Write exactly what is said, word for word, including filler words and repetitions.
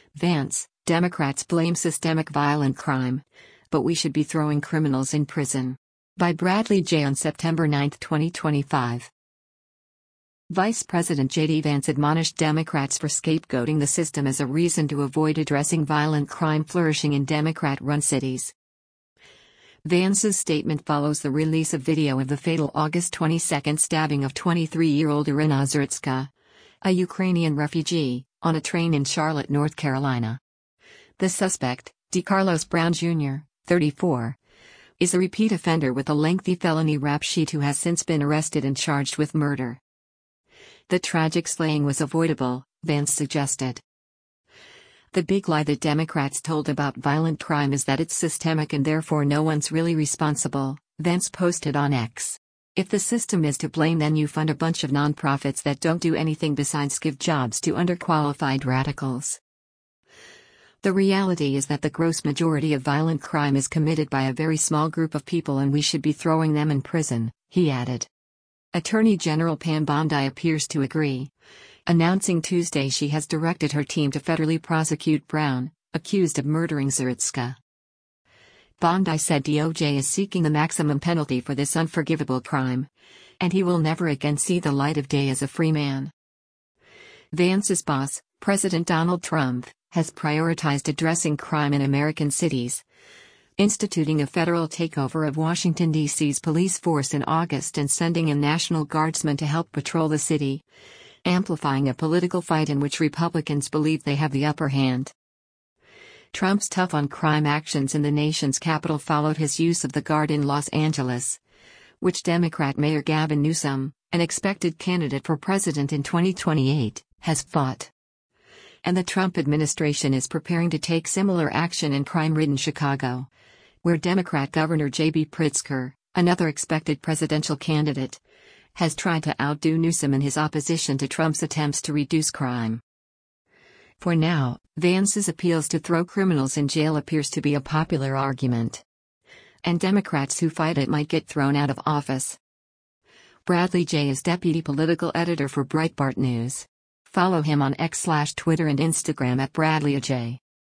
Vance, Democrats blame systemic violent crime, but we should be throwing criminals in prison. By Bradley J. on September ninth, twenty twenty-five. Vice President J D Vance admonished Democrats for scapegoating the system as a reason to avoid addressing violent crime flourishing in Democrat-run cities. Vance's statement follows the release of video of the fatal August twenty-second stabbing of twenty-three-year-old Irina Zhurtska, a Ukrainian refugee, on a train in Charlotte, North Carolina. The suspect, DeCarlos Brown Junior, thirty-four, is a repeat offender with a lengthy felony rap sheet who has since been arrested and charged with murder. The tragic slaying was avoidable, Vance suggested. The big lie that Democrats told about violent crime is that it's systemic and therefore no one's really responsible, Vance posted on X. If the system is to blame, then you fund a bunch of nonprofits that don't do anything besides give jobs to underqualified radicals. The reality is that the gross majority of violent crime is committed by a very small group of people and we should be throwing them in prison, he added. Attorney General Pam Bondi appears to agree, announcing Tuesday she has directed her team to federally prosecute Brown, accused of murdering Zhurtska. Bondi said D O J is seeking the maximum penalty for this unforgivable crime, and he will never again see the light of day as a free man. Vance's boss, President Donald Trump, has prioritized addressing crime in American cities, instituting a federal takeover of Washington, D C's police force in August and sending in National Guardsmen to help patrol the city, amplifying a political fight in which Republicans believe they have the upper hand. Trump's tough-on-crime actions in the nation's capital followed his use of the Guard in Los Angeles, which Democrat Mayor Gavin Newsom, an expected candidate for president in twenty twenty-eight, has fought. And the Trump administration is preparing to take similar action in crime-ridden Chicago, where Democrat Governor J B Pritzker, another expected presidential candidate, has tried to outdo Newsom in his opposition to Trump's attempts to reduce crime. For now, Vance's appeals to throw criminals in jail appears to be a popular argument. And Democrats who fight it might get thrown out of office. Bradley J. is deputy political editor for Breitbart News. Follow him on X slash Twitter and Instagram at Bradley J.